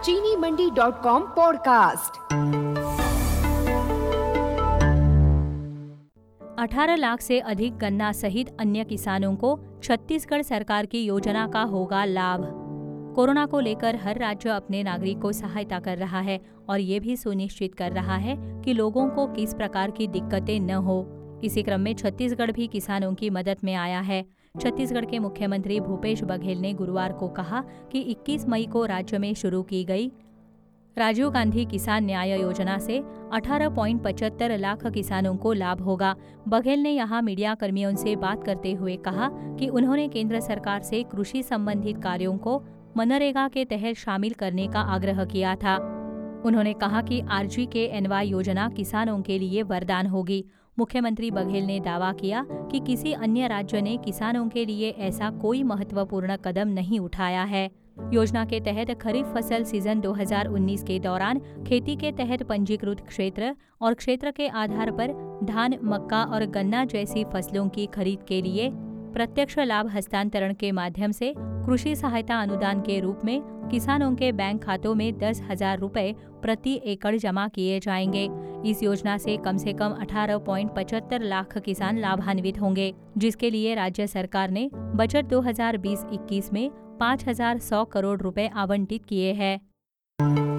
चीनीमंडी.com podcast. 18 lakh से अधिक गन्ना सहित अन्य किसानों को छत्तीसगढ़ सरकार की योजना का होगा लाभ। कोरोना को लेकर हर राज्य अपने नागरिक को सहायता कर रहा है और ये भी सुनिश्चित कर रहा है कि लोगों को किस प्रकार की दिक्कतें न हो। इसी क्रम में छत्तीसगढ़ भी किसानों की मदद में आया है। छत्तीसगढ़ के मुख्यमंत्री भूपेश बघेल ने गुरुवार को कहा कि 21 मई को राज्य में शुरू की गई राजीव गांधी किसान न्याय योजना से 18.75 लाख किसानों को लाभ होगा। बघेल ने यहां मीडिया कर्मियों से बात करते हुए कहा कि उन्होंने केंद्र सरकार से कृषि संबंधित कार्यों को मनरेगा के तहत शामिल करने का आग्रह किया था। उन्होंने कहा कि RGKNY योजना किसानों के लिए वरदान होगी। मुख्यमंत्री बघेल ने दावा किया कि किसी अन्य राज्य ने किसानों के लिए ऐसा कोई महत्वपूर्ण कदम नहीं उठाया है। योजना के तहत खरीफ फसल सीजन 2019 के दौरान खेती के तहत पंजीकृत क्षेत्र और क्षेत्र के आधार पर धान, मक्का और गन्ना जैसी फसलों की खरीद के लिए प्रत्यक्ष लाभ हस्तांतरण के माध्यम से कृषि सहायता अनुदान के रूप में किसानों के बैंक खातों में 10,000 रुपये प्रति एकड़ जमा किए जाएंगे। इस योजना से कम 18.75 लाख किसान लाभान्वित होंगे, जिसके लिए राज्य सरकार ने बजट 2020-21 में 5,100 करोड़ रुपए आवंटित किए हैं।